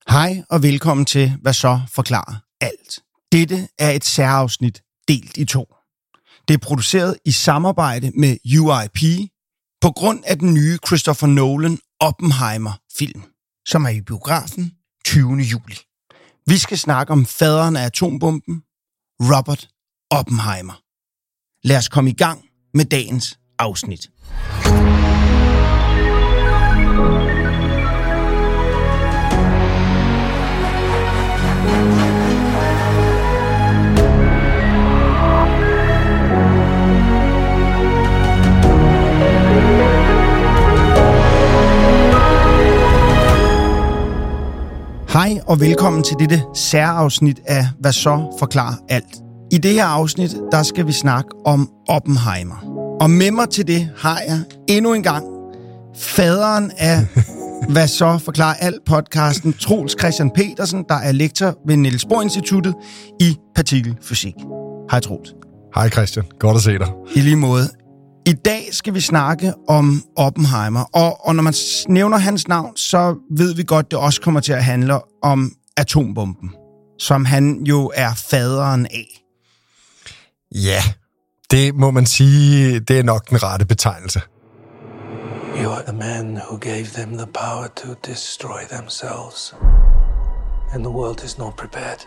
Hej og velkommen til Hvad så forklarer alt. Dette er et særafsnit delt i 2. Det er produceret i samarbejde med UIP på grund af den nye Christopher Nolan Oppenheimer-film, som er i biografen 20. juli. Vi skal snakke om faderen af atombomben, Robert Oppenheimer. Lad os komme i gang med dagens afsnit. Hej og velkommen til dette særafsnit af Hvad så forklarer alt. I det her afsnit, der skal vi snakke om Oppenheimer. Og med mig til det har jeg endnu en gang faderen af Hvad så forklarer alt podcasten, Troels Christian Petersen, der er lektor ved Niels Bohr Instituttet i partikelfysik. Hej Troels. Hej Christian, godt at se dig. I lige måde. I dag skal vi snakke om Oppenheimer, og når man nævner hans navn, så ved vi godt, det også kommer til at handle om atombomben, som han jo er faderen af. Ja, det må man sige, det er nok den rette betegnelse. You are the man who gave them the power to destroy themselves, and the world is not prepared.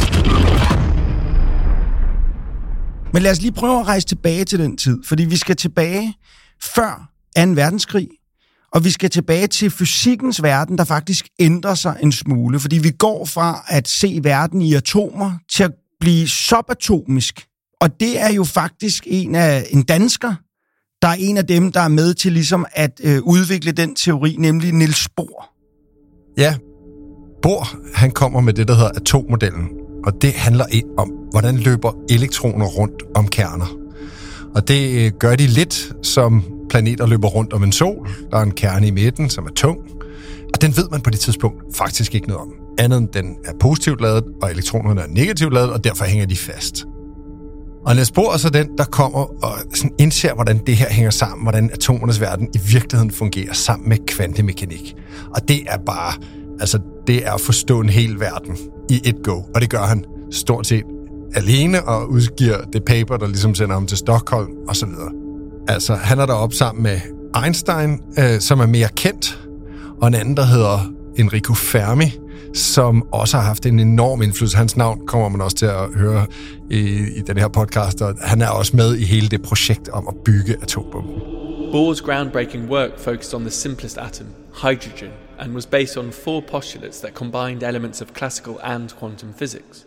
Men lad os lige prøve at rejse tilbage til den tid, fordi vi skal tilbage før 2. verdenskrig, og vi skal tilbage til fysikkens verden, der faktisk ændrer sig en smule, fordi vi går fra at se verden i atomer til at blive subatomisk. Og det er jo faktisk en dansker, der er en af dem, der er med til ligesom at udvikle den teori, nemlig Niels Bohr. Ja, Bohr, han kommer med det, der hedder atommodellen. Og det handler om, hvordan løber elektroner rundt om kerner. Og det gør de lidt, som planeter løber rundt om en sol. Der er en kerne i midten, som er tung. Og den ved man på det tidspunkt faktisk ikke noget om. Andet end den er positivt ladet, og elektronerne er negativt ladet, og derfor hænger de fast. Og Niels Bohr er så den, der kommer og sådan indser, hvordan det her hænger sammen, hvordan atomernes verden i virkeligheden fungerer sammen med kvantemekanik. Og det er bare, det er at forstå en hel verden i et go. Og det gør han stort set alene og udgiver det paper, der ligesom sender ham til Stockholm og så videre. Altså, han er deroppe sammen med Einstein, som er mere kendt, og en anden, der hedder Enrico Fermi, som også har haft en enorm indflydelse. Hans navn kommer man også til at høre i den her podcast, og han er også med i hele det projekt om at bygge atombomben. Bohr's groundbreaking work focused on the simplest atom, hydrogen, and was based on 4 postulates that combined elements of classical and quantum physics.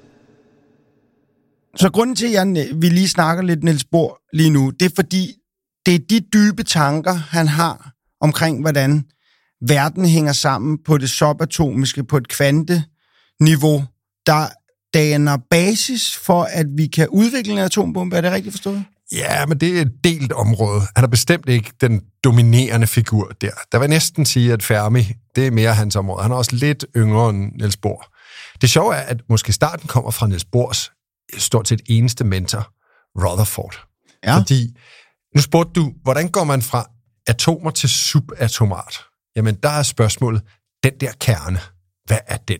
Så grunden til, at vi lige snakker lidt Niels Bohr lige nu, det er fordi, det er de dybe tanker, han har omkring, hvordan verden hænger sammen på det subatomiske, på et kvanteniveau, der danner basis for, at vi kan udvikle en atombombe. Er det rigtigt forstået? Ja, men det er et delt område. Han er bestemt ikke den dominerende figur der. Der vil næsten sige, at Fermi, det er mere hans område. Han er også lidt yngre end Niels Bohr. Det sjove er, at måske starten kommer fra Niels Bohrs stort set eneste mentor, Rutherford. Ja. Fordi, nu spurgte du, hvordan går man fra atomer til subatomart? Jamen, der er spørgsmålet, den der kerne, hvad er den?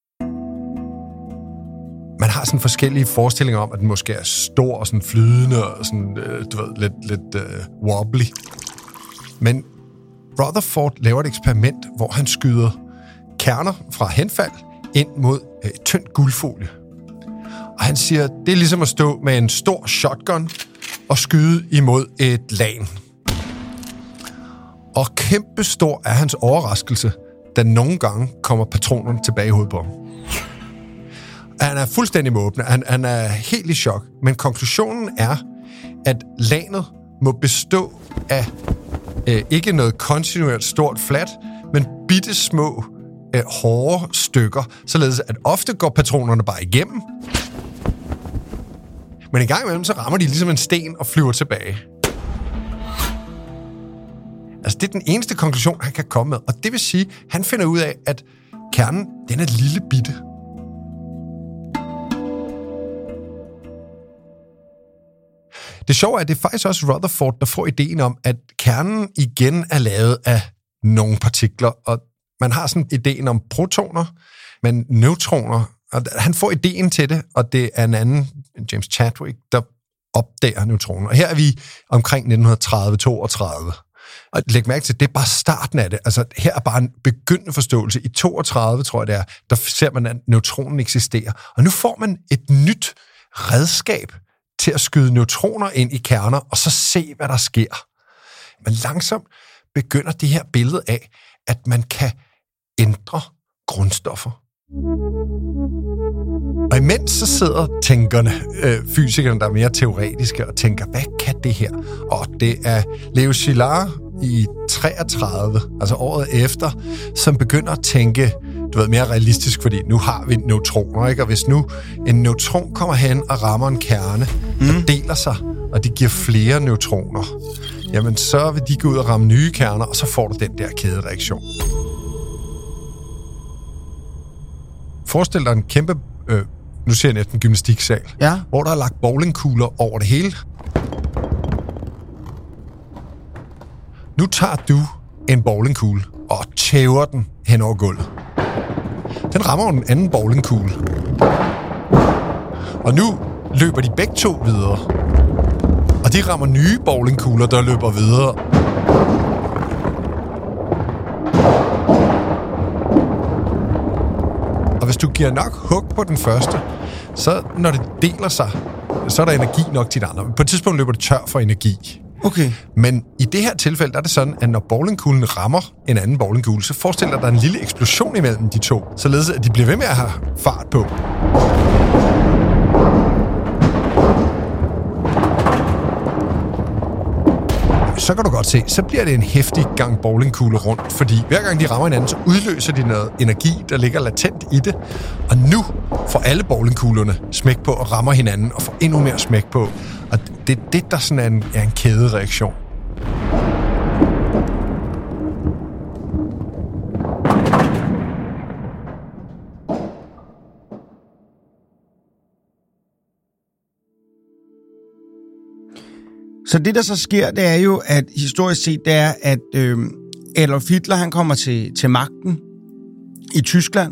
Man har sådan forskellige forestillinger om, at den måske er stor og sådan flydende og sådan, lidt wobbly. Men Rutherford laver et eksperiment, hvor han skyder kerner fra henfald ind mod tyndt guldfolie. Og han siger, det er ligesom at stå med en stor shotgun og skyde imod et lagen. Og kæmpestor er hans overraskelse, da nogle gange kommer patronerne tilbage i hovedet på ham. Han er fuldstændig måbende, han er helt i chok, men konklusionen er, at lagenet må bestå af ikke noget kontinuert stort flat, men bitte små hårde stykker, således at ofte går patronerne bare igennem, men en gang imellem så rammer de ligesom en sten og flyver tilbage. Altså, det er den eneste konklusion, han kan komme med. Og det vil sige, at han finder ud af, at kernen, den er lille bitte. Det sjove er, at det er faktisk også Rutherford, der får ideen om, at kernen igen er lavet af nogle partikler, og man har sådan ideen om protoner, men neutroner, og han får ideen til det, og det er en anden, James Chadwick, der opdager neutroner. Og her er vi omkring 1930-32. Og læg mærke til, det er bare starten af det. Altså, her er bare en begyndende forståelse. I 32, tror jeg det er, der ser man, at neutronen eksisterer. Og nu får man et nyt redskab til at skyde neutroner ind i kerner, og så se, hvad der sker. Men langsomt begynder det her billede af, at man kan ændre grundstoffer. Og imens så sidder tænkerne, fysikerne, der er mere teoretiske, og tænker, hvad kan det her? Og det er Leo Szilard i 33, altså året efter, som begynder at tænke, mere realistisk, fordi nu har vi neutroner, ikke? Og hvis nu en neutron kommer hen og rammer en kerne, og deler sig, og de giver flere neutroner, jamen så vil de gå ud og ramme nye kerner, og så får du den der kædereaktion. Forestil dig en kæmpe, nu ser jeg næsten gymnastiksal, hvor der er lagt bowlingkugler over det hele. Nu tager du en bowlingkugle og tæver den hen over gulvet. Den rammer jo den anden bowlingkugle. Og nu løber de begge to videre. Og de rammer nye bowlingkugler, der løber videre. Og hvis du giver nok hug på den første, så når det deler sig, så er der energi nok til det andre. På et tidspunkt løber det tør for energi. Okay. Men i det her tilfælde, der er det sådan, at når bowlingkuglen rammer en anden bowlingkugle, så forestiller der en lille eksplosion imellem de to, således at de bliver ved med at have fart på. Så kan du godt se, så bliver det en heftig gang bowlingkugle rundt, fordi hver gang de rammer hinanden, så udløser de noget energi, der ligger latent i det. Og nu får alle bowlingkuglerne smæk på og rammer hinanden og får endnu mere smæk på. Og det er det, der sådan er en kædereaktion. Så det, der så sker, det er jo, at historisk set, det er, at Adolf Hitler, han kommer til magten i Tyskland,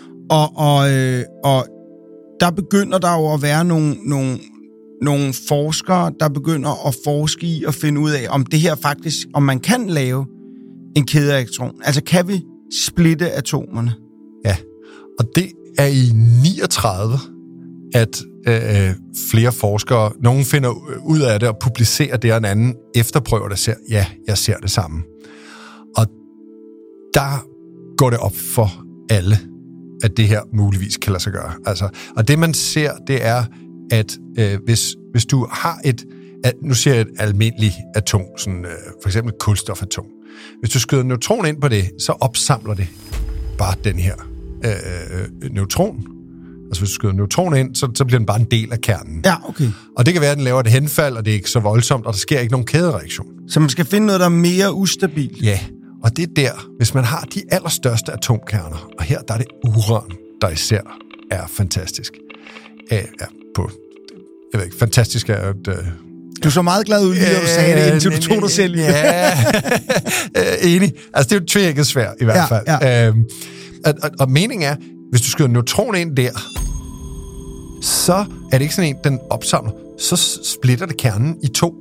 og der begynder der jo at være nogle forskere, der begynder at forske i og finde ud af, om det her faktisk, om man kan lave en kædereaktion. Altså, kan vi splitte atomerne? Ja, og det er i 39, at flere forskere, nogen finder ud af det og publicerer det, og en anden efterprøver det og siger, ja, jeg ser det samme. Og der går det op for alle, at det her muligvis kan lade sig gøre. Altså, og det man ser, det er, at hvis du har nu ser jeg et almindeligt atom, sådan, for eksempel et kulstofatom. Hvis du skyder en neutron ind på det, så opsamler det bare den her neutron. Altså hvis du skyder en neutron ind, så bliver den bare en del af kernen. Ja, okay. Og det kan være, at den laver et henfald, og det er ikke så voldsomt, og der sker ikke nogen kædereaktion. Så man skal finde noget, der er mere ustabilt? Ja, og det er der, hvis man har de allerstørste atomkerner, og her der er det uran, der især er fantastisk. Jeg ved ikke, fantastisk er et... Du så meget glad ud lige, når du sagde det, indtil du tog dig selv i. Ja, enig. Altså, det er jo tvækket svært, i hvert fald. Ja. Og meningen er, hvis du skyder en neutron ind der, så er det ikke sådan en, den opsamler. Så splitter det kernen i to.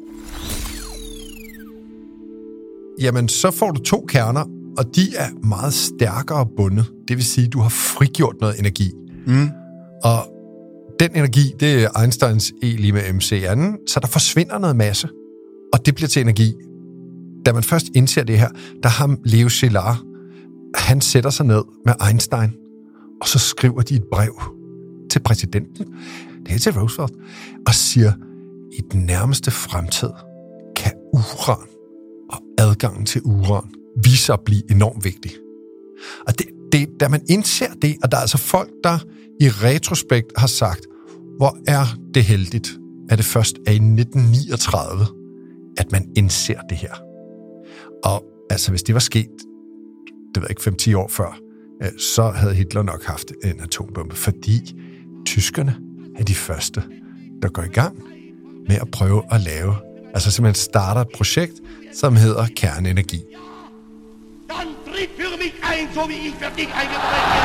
Jamen, så får du to kerner, og de er meget stærkere bundet. Det vil sige, at du har frigjort noget energi. Og den energi, det er Einsteins E lige med MC anden, så der forsvinder noget masse, og det bliver til energi. Da man først indser det her, der har Leo Szilard, han sætter sig ned med Einstein, og så skriver de et brev til præsidenten, det er til Roosevelt, og siger, i den nærmeste fremtid kan uran og adgangen til uran vise sig at blive enormt vigtig. Og da man indser det, og der er altså folk, der i retrospekt har sagt, hvor er det heldigt, at det først er i 1939, at man indser det her. Og altså, hvis det var sket, det ved jeg ikke, 5-10 år før, så havde Hitler nok haft en atombombe, fordi tyskerne er de første, der går i gang med at prøve at lave, altså simpelthen starter et projekt, som hedder kerneenergi. Dann tritt für mich ein Nein, so wie ich wird nicht eingebrochen.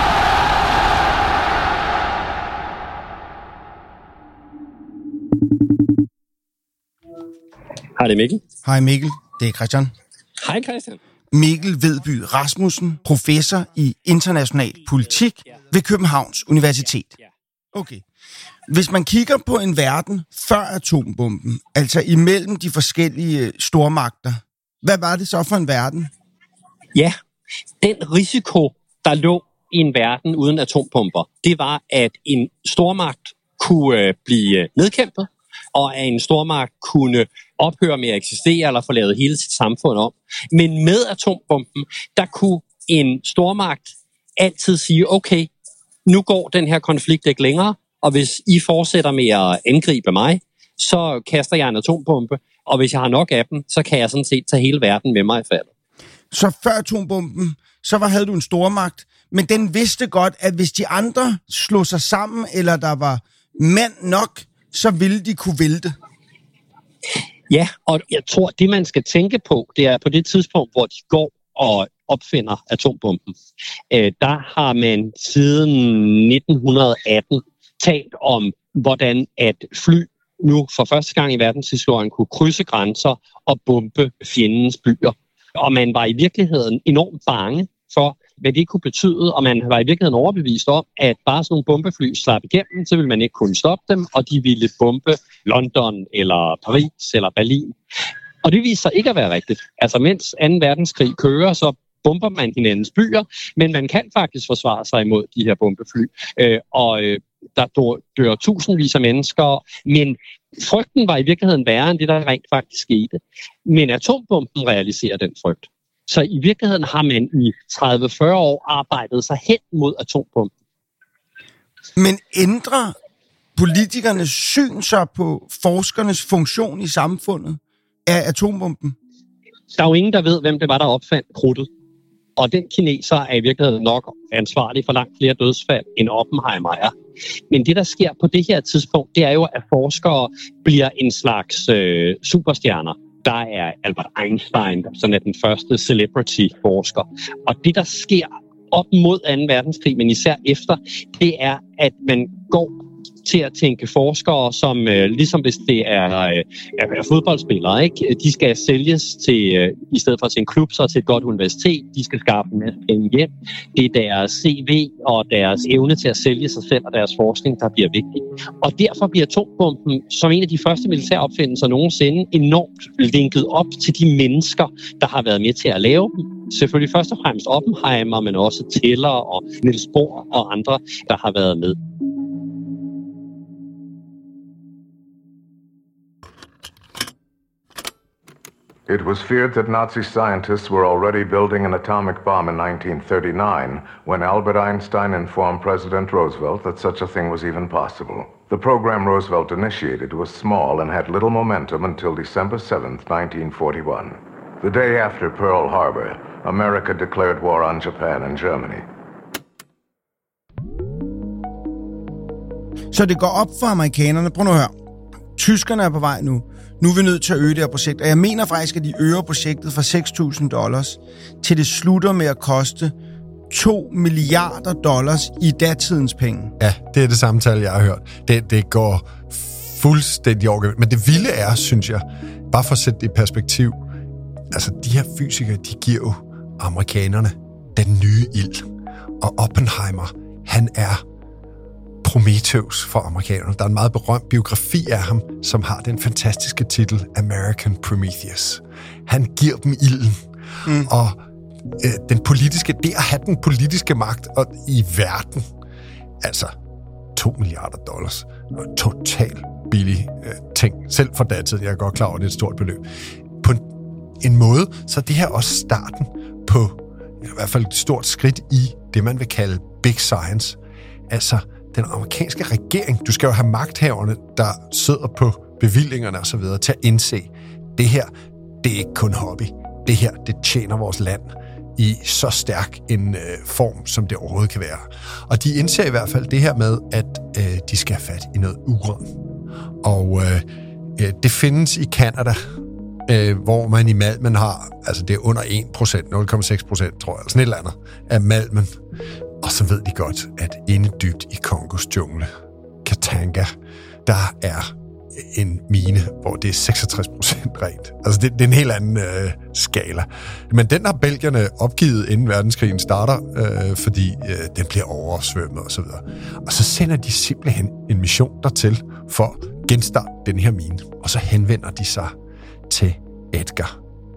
Hej, det er Mikkel. Hej Mikkel, det er Christian. Hej Christian. Mikkel Vedby Rasmussen, professor i international politik ved Københavns Universitet. Okay. Hvis man kigger på en verden før atombomben, altså imellem de forskellige stormagter, hvad var det så for en verden? Ja, den risiko, der lå i en verden uden atombomber, det var, at en stormagt kunne blive nedkæmpet, og at en stormagt kunne ophøre med at eksistere eller få lavet hele sit samfund om. Men med atombomben, der kunne en stormagt altid sige, okay, nu går den her konflikt ikke længere, og hvis I fortsætter med at angribe mig, så kaster jeg en atombombe, og hvis jeg har nok af dem, så kan jeg sådan set tage hele verden med mig i faldet. Så før atombomben, så havde du en stormagt, men den vidste godt, at hvis de andre slog sig sammen, eller der var mænd nok, så ville de kunne vælte. Ja, og jeg tror, det man skal tænke på, det er på det tidspunkt, hvor de går og opfinder atombomben. Der har man siden 1918 talt om, hvordan at fly nu for første gang i verdenshistorien kunne krydse grænser og bombe fjendens byer. Og man var i virkeligheden enormt bange for, hvad det kunne betyde, og man var i virkeligheden overbevist om, at bare sådan nogle bombefly slap igennem, så ville man ikke kunne stoppe dem, og de ville bombe London eller Paris eller Berlin. Og det viser sig ikke at være rigtigt. Altså mens 2. verdenskrig kører, så bomber man hinandens byer, men man kan faktisk forsvare sig imod de her bombefly. Der dør tusindvis af mennesker, men frygten var i virkeligheden værre end det, der rent faktisk skete. Men atombomben realiserer den frygt. Så i virkeligheden har man i 30-40 år arbejdet sig hen mod atombomben. Men ændrer politikernes syn så på forskernes funktion i samfundet af atombomben? Der er jo ingen, der ved, hvem det var, der opfandt krudtet. Og den kineser er i virkeligheden nok ansvarlig for langt flere dødsfald end Oppenheimer er. Men det, der sker på det her tidspunkt, det er jo, at forskere bliver en slags superstjerner. Der er Albert Einstein, som er den første celebrity-forsker. Og det, der sker op mod 2. verdenskrig, men især efter, det er, at man går til at tænke forskere, som ligesom hvis det er fodboldspillere, ikke? De skal sælges til, i stedet for til en klub, så til et godt universitet. De skal skaffe en masse penge hjem. Det er deres CV og deres evne til at sælge sig selv og deres forskning, der bliver vigtig. Og derfor bliver atombomben som en af de første militære opfindelser nogensinde enormt linket op til de mennesker, der har været med til at lave dem. Selvfølgelig først og fremmest Oppenheimer, men også Teller og Niels Bohr og andre, der har været med. It was feared that Nazi scientists were already building an atomic bomb in 1939 when Albert Einstein informed President Roosevelt that such a thing was even possible. The program Roosevelt initiated was small and had little momentum until December 7th, 1941. The day after Pearl Harbor, America declared war on Japan and Germany. Så det går op for amerikanerne. Prøv nu at høre. Tyskerne er på vej nu. Nu er vi nødt til at øge det her projekt. Og jeg mener faktisk, at de øger projektet fra $6.000 til det slutter med at koste $2 milliarder i datidens penge. Ja, det er det samme tal, jeg har hørt. Det går fuldstændig overgået. Men det vilde er, synes jeg, bare for at sætte det i perspektiv, altså de her fysikere, de giver jo amerikanerne den nye ild. Og Oppenheimer, han er Prometheus for amerikanerne. Der er en meget berømt biografi af ham, som har den fantastiske titel American Prometheus. Han giver dem ilden. Og det at have den politiske magt i verden, altså $2 milliarder, og totalt billig ting. Selv for datiden, jeg er godt klar over, det er et stort beløb. På en måde, så er det her også starten på i hvert fald et stort skridt i det, man vil kalde big science. Altså den amerikanske regering, du skal jo have magthaverne, der sidder på bevillingerne og så videre, til at indse, det her, det er ikke kun hobby. Det her, det tjener vores land i så stærk en form, som det overhovedet kan være. Og de indser i hvert fald det her med, at de skal have fat i noget uran. Og det findes i Canada, hvor man i malmen har, altså det er under 1%, 0,6%, tror jeg, sådan et eller andet, af malmen. Og så ved de godt, at inde dybt i Kongos jungle, Katanga, der er en mine, hvor det er 66% rent. Altså det er en helt anden skala. Men den har belgierne opgivet, inden verdenskrigen starter, fordi den bliver oversvømmet og så videre. Og så sender de simpelthen en mission dertil for at genstarte den her mine. Og så henvender de sig til Edgar.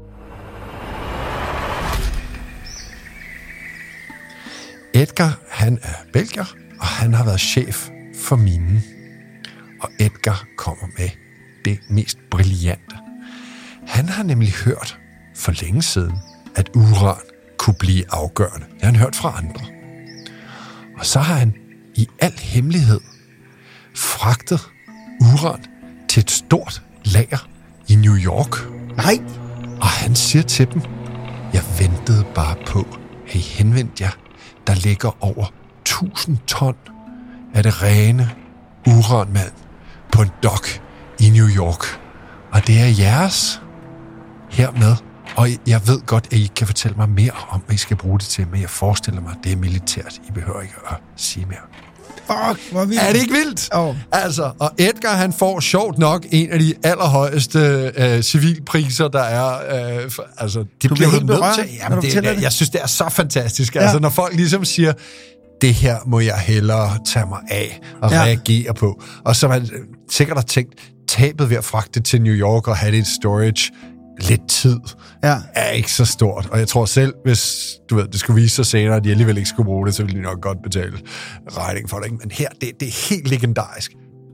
Edgar, han er belgier, og han har været chef for minen. Og Edgar kommer med det mest brillante. Han har nemlig hørt for længe siden, at uran kunne blive afgørende. Det har han hørt fra andre. Og så har han i al hemmelighed fragtet uran til et stort lager i New York. Nej. Og han siger til dem, jeg ventede bare på, hey, henvendt jer. Der ligger over 1000 ton af det rene uranmalm på en dok i New York. Og det er jeres hermed. Og jeg ved godt, at I kan fortælle mig mere om, hvad I skal bruge det til, men jeg forestiller mig, at det er militært. I behøver ikke at sige mere. Fuck, hvor vildt. Er det ikke vildt? Oh. Altså, og Edgar, han får sjovt nok en af de allerhøjeste civilpriser, der er. Altså, det bliver helt berørt, Jamen, jeg synes, det er så fantastisk. Ja. Altså, når folk ligesom siger, det her må jeg hellere tage mig af og reagere på. Og så man sikkert har tænkt, tabet ved at fragte til New York og have det i storage lidt tid, er ikke så stort. Og jeg tror selv, hvis det skulle vise sig senere, at de alligevel ikke skulle bruge det, så ville de nok godt betale regning for det. Men her, det er helt legendarisk.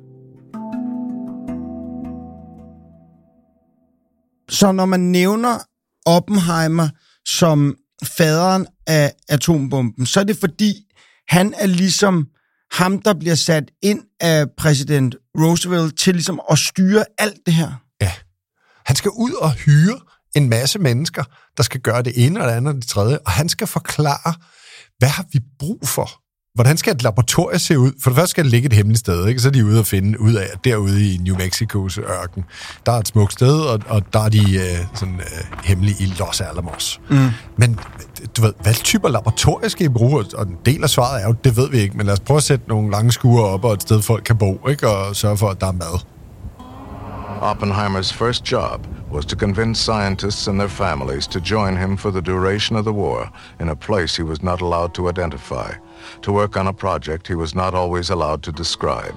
Så når man nævner Oppenheimer som faderen af atombomben, så er det fordi, han er ligesom ham, der bliver sat ind af præsident Roosevelt til ligesom at styre alt det her. Ja. Han skal ud og hyre en masse mennesker, der skal gøre det ene og det andet og det tredje, og han skal forklare, hvad har vi brug for? Hvordan skal et laboratorie se ud? For det første skal det ligge et hemmeligt sted, ikke? Så er de ude og finde ud af, at derude i New Mexicos ørken, der er et smukt sted, og der er de hemmelige i Los Alamos. Mm. Men du ved, hvad typer laboratorier skal I bruge? Og en del af svaret er jo, det ved vi ikke, men lad os prøve at sætte nogle lange skure op og et sted, folk kan bo, ikke? Og sørge for, at der er mad. Oppenheimer's first job was to convince scientists and their families to join him for the duration of the war in a place he was not allowed to identify, to work on a project he was not always allowed to describe.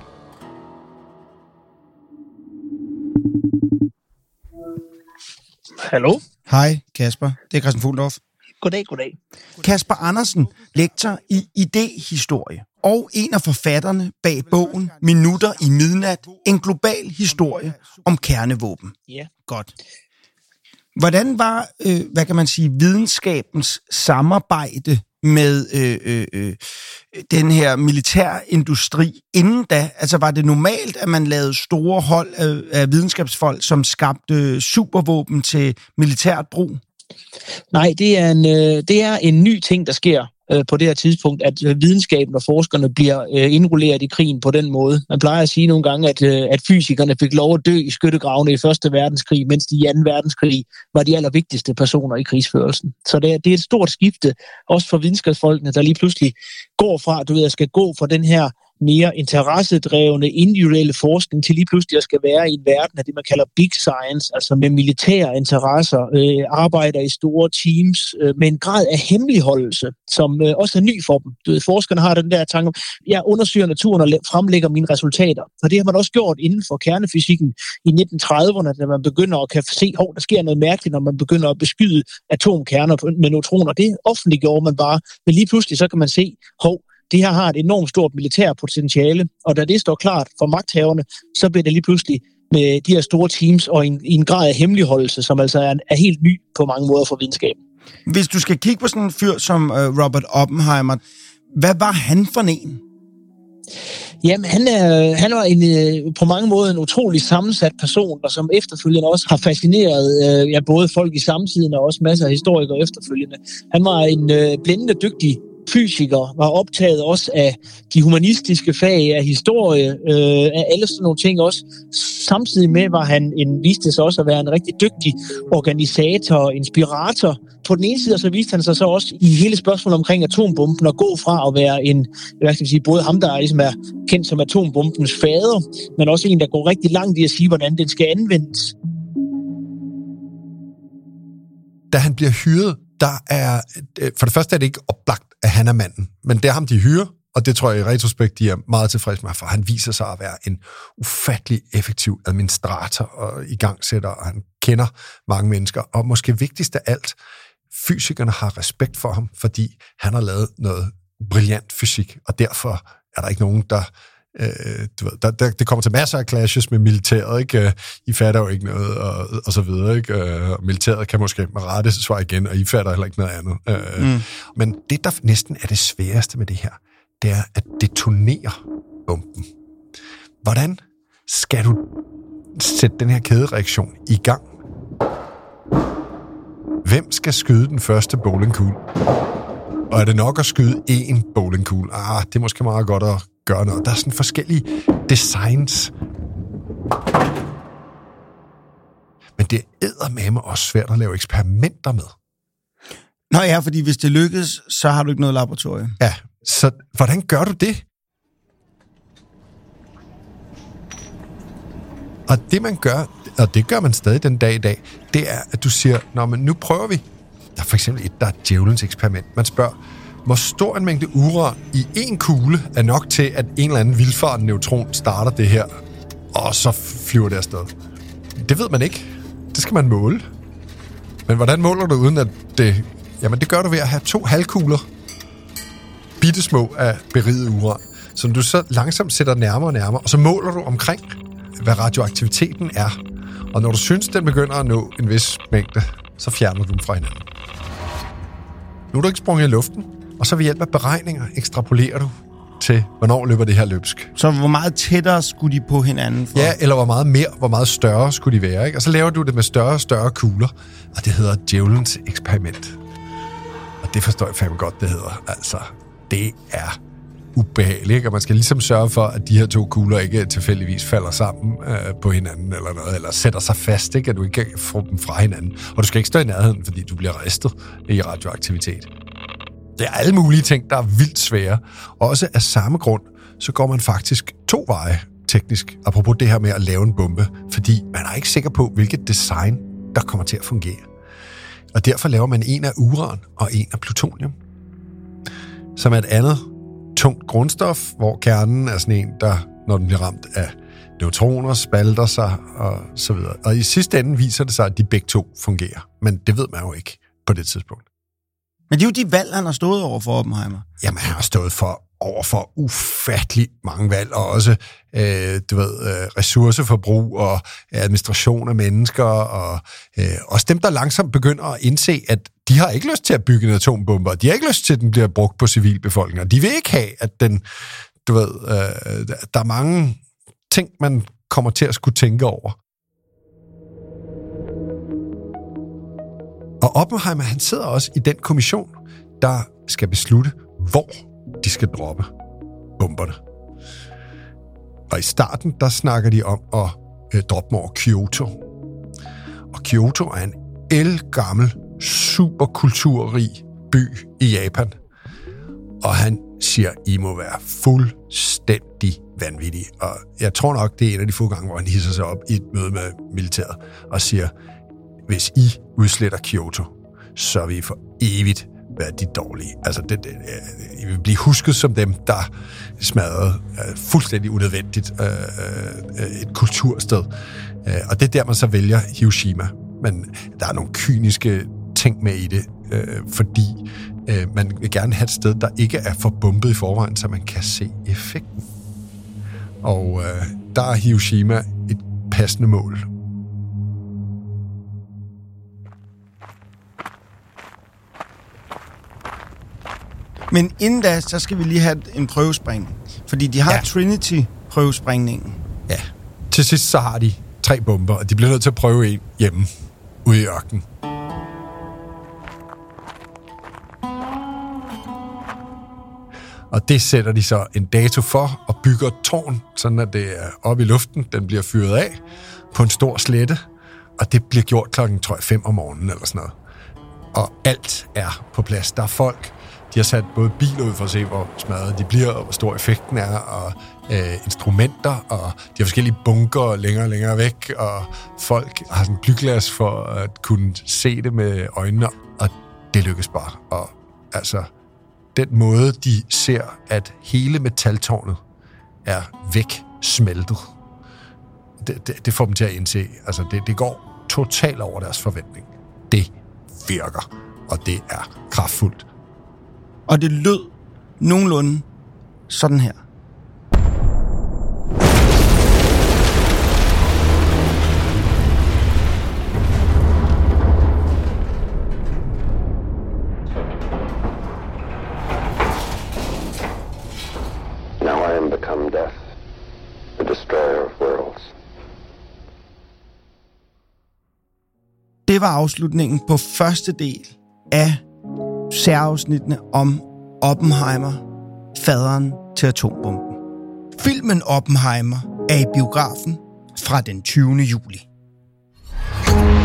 Hallo? Hej, Kasper. Det er Christian Fuldorf. Goddag. Kasper Andersen, lektor i idéhistorie og en af forfatterne bag bogen Minutter i midnat, en global historie om kernevåben. Ja. Godt. Hvordan var, hvad kan man sige, videnskabens samarbejde med den her militærindustri inden da? Altså var det normalt, at man lavede store hold af videnskabsfolk, som skabte supervåben til militært brug? Nej, det er en ny ting, der sker på det her tidspunkt, at videnskaben og forskerne bliver indrulleret i krigen på den måde. Man plejer at sige nogle gange, at fysikerne fik lov at dø i skyttegravene i 1. verdenskrig, mens de i 2. verdenskrig var de allervigtigste personer i krigsførelsen. Så det er et stort skifte, også for videnskabsfolkene, der lige pludselig går fra, skal gå fra den her mere interessedrevne, individuelle forskning til lige pludselig at skal være i en verden af det, man kalder big science, altså med militære interesser, arbejder i store teams med en grad af hemmeligholdelse, som også er ny for dem. Forskerne har den der tanke, jeg undersøger naturen og fremlægger mine resultater. Og det har man også gjort inden for kernefysikken i 1930'erne, da man begynder at kan se, der sker noget mærkeligt, når man begynder at beskyde atomkerner med neutroner. Det offentliggjorde man bare, men lige pludselig så kan man se, det her har et enormt stort militær potentiale, og da det står klart for magthaverne, så bliver det lige pludselig med de her store teams og i en grad af hemmeligholdelse, som altså er helt ny på mange måder for videnskaben. Hvis du skal kigge på sådan en fyr som Robert Oppenheimer, hvad var han for en? Jamen, han var på mange måder en utrolig sammensat person, og som efterfølgende også har fascineret både folk i samtiden og også masser af historikere efterfølgende. Han var en blændende dygtig fysiker, var optaget også af de humanistiske fag, af historie, af alle sådan nogle ting også. Samtidig med viste sig også at være en rigtig dygtig organisator og inspirator. På den ene side så viste han sig så også i hele spørgsmålet omkring atombomben at gå fra at være både ham, der ligesom er kendt som atombombens fader, men også en, der går rigtig langt i at sige, hvordan den skal anvendes. Da han bliver hyret, for det første er det ikke oplagt, at han er manden, men det er ham, de hyrer, og det tror jeg i retrospekt, de er meget tilfredse med, for han viser sig at være en ufattelig effektiv administrator og igangsætter, og han kender mange mennesker, og måske vigtigst af alt, fysikerne har respekt for ham, fordi han har lavet noget brilliant fysik, og derfor er der ikke nogen, der det kommer til masser af clashes med militæret, ikke? I fatter jo ikke noget, og så videre, ikke? Militæret kan måske med rette svare igen, og I fatter heller ikke noget andet. Men det, der næsten er det sværeste med det her, det er at detonere bomben. Hvordan skal du sætte den her kædereaktion i gang? Hvem skal skyde den første bowlingkugle? Og er det nok at skyde én bowlingkugle? Det er måske meget godt at gøre noget. Der er sådan forskellige designs. Men det er eddermame også svært at lave eksperimenter med. Nå ja, fordi hvis det lykkes, så har du ikke noget laboratorium. Ja, så hvordan gør du det? Og det man gør, og det gør man stadig den dag i dag, det er, at du siger, nå, men nu prøver vi. Der er for eksempel der er djævelens eksperiment. Man spørger, hvor stor en mængde uran i en kugle er nok til, at en eller anden vildfarende neutron starter det her, og så flyver det afsted. Det ved man ikke. Det skal man måle. Men hvordan måler du uden at det... Jamen, det gør du ved at have 2 halvkugler, bittesmå af beriget uran, som du så langsomt sætter nærmere og nærmere, og så måler du omkring, hvad radioaktiviteten er. Og når du synes, den begynder at nå en vis mængde, så fjerner du dem fra hinanden. Nu er du ikke sprunget i luften, og så ved hjælp af beregninger ekstrapolerer du til, hvornår løber det her løbsk. Så hvor meget tættere skulle de på hinanden? Ja, eller hvor meget større skulle de være, ikke? Og så laver du det med større og større kugler, og det hedder djævelens eksperiment. Og det forstår jeg fandme godt, det hedder. Altså, det er ubehageligt, ikke? Og man skal ligesom sørge for, at de her 2 kugler ikke tilfældigvis falder sammen på hinanden eller noget, eller sætter sig fast, ikke? At du ikke kan få dem fra hinanden. Og du skal ikke stå i nærheden, fordi du bliver ristet i radioaktivitet. Det er alle mulige ting, der er vildt svære. Også af samme grund, så går man faktisk 2 veje teknisk, apropos det her med at lave en bombe, fordi man er ikke sikker på, hvilket design, der kommer til at fungere. Og derfor laver man en af uran og en af plutonium, som er et andet tungt grundstof, hvor kernen er sådan en, der, når den bliver ramt af neutroner, spalter sig og så videre. Og i sidste ende viser det sig, at de begge 2 fungerer. Men det ved man jo ikke på det tidspunkt. Men det er jo de valg, han har stået over for, Oppenheimer. Jamen, han har stået over for ufattelig mange valg, og også ressourceforbrug og administration af mennesker, og også dem, der langsomt begynder at indse, at de har ikke lyst til at bygge en atombombe, og de har ikke lyst til, at den bliver brugt på civilbefolkningen. De vil ikke have, at den, der er mange ting, man kommer til at skulle tænke over. Og Oppenheimer, han sidder også i den kommission, der skal beslutte, hvor de skal droppe bomberne. Og i starten, der snakker de om at droppe dem over Kyoto. Og Kyoto er en ældgammel, superkulturrig by i Japan. Og han siger, I må være fuldstændig vanvittige. Og jeg tror nok, det er en af de få gange, hvor han hisser sig op i et møde med militæret og siger, hvis I udsletter Kyoto, så vil I for evigt være de dårlige. Altså, I vil blive husket som dem, der smadrede fuldstændig unødvendigt et kultursted. Og det er der, man så vælger Hiroshima. Men der er nogle kyniske ting med i det, fordi man vil gerne have et sted, der ikke er forbumpet i forvejen, så man kan se effekten. Og der er Hiroshima et passende mål. Men inden da, så skal vi lige have en prøvespring. Fordi de har Trinity-prøvespringningen. Ja. Til sidst så har de 3 bomber, og de bliver nødt til at prøve en hjemme, ude i ørkenen. Og det sætter de så en dato for og bygger et tårn, sådan at det er oppe i luften. Den bliver fyret af på en stor slette, og det bliver gjort klokken 5 om morgenen eller sådan noget. Og alt er på plads. Der er folk, de har sat både biler ud for at se, hvor smadret de bliver, og hvor stor effekten er, og instrumenter, og de har forskellige bunker længere og længere væk, og folk har sådan blyglas for at kunne se det med øjnene, og det lykkes bare. Og altså, den måde, de ser, at hele metaltårnet er væk smeltet, det får dem til at indse. Altså, det går totalt over deres forventning. Det virker, og det er kraftfuldt. Og det lød nogenlunde sådan her. Now I am become death, the destroyer of worlds. Det var afslutningen på første del af særafsnittene om Oppenheimer, faderen til atombomben. Filmen Oppenheimer er i biografen fra den 20. juli.